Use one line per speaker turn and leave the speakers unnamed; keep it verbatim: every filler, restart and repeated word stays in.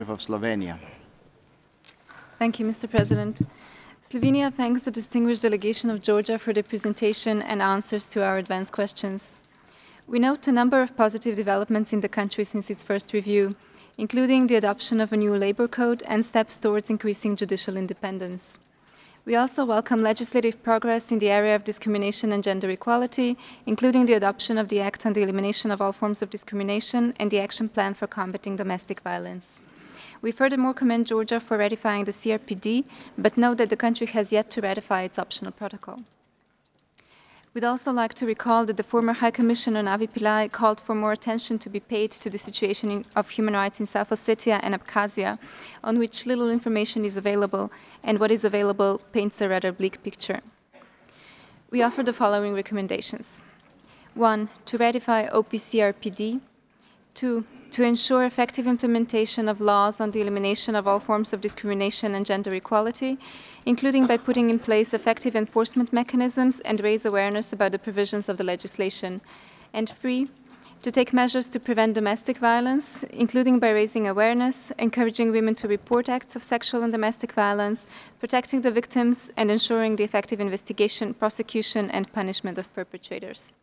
representative of Slovenia.
Thank you, Mister President. Slovenia thanks the distinguished delegation of Georgia for the presentation and answers to our advanced questions. We note a number of positive developments in the country since its first review, including the adoption of a new labor code and steps towards increasing judicial independence. We also welcome legislative progress in the area of discrimination and gender equality, including the adoption of the Act on the Elimination of All Forms of Discrimination and the Action Plan for Combating Domestic Violence. We furthermore commend Georgia for ratifying the C R P D, but note that the country has yet to ratify its optional protocol. We'd also like to recall that the former High Commissioner Navi Pillay called for more attention to be paid to the situation in, of human rights in South Ossetia and Abkhazia, on which little information is available, and what is available paints a rather bleak picture. We offer the following recommendations. One, to ratify O P C R P D. Two, to ensure effective implementation of laws on the elimination of all forms of discrimination and gender equality, including by putting in place effective enforcement mechanisms and raise awareness about the provisions of the legislation. And three, to take measures to prevent domestic violence, including by raising awareness, encouraging women to report acts of sexual and domestic violence, protecting the victims, and ensuring the effective investigation, prosecution, and punishment of perpetrators.